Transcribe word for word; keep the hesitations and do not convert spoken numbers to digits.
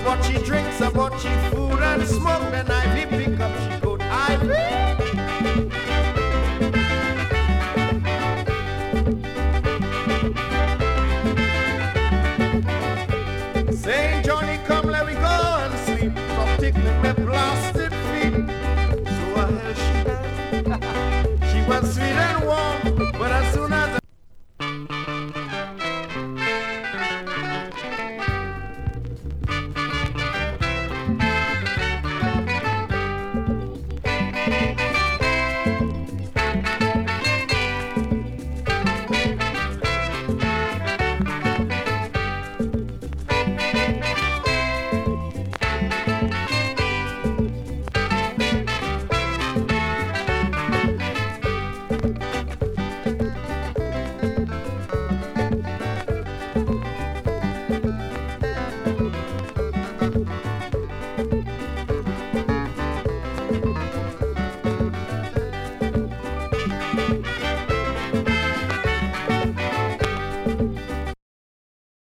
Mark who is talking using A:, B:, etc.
A: About she drinks, about she food and smoke, then I pick up she coat. I Saint Johnny, come let me go and sleep. Stop tickling my blasted feet. So I hell she had. She was sweet and warm, but as soon as I Thank you.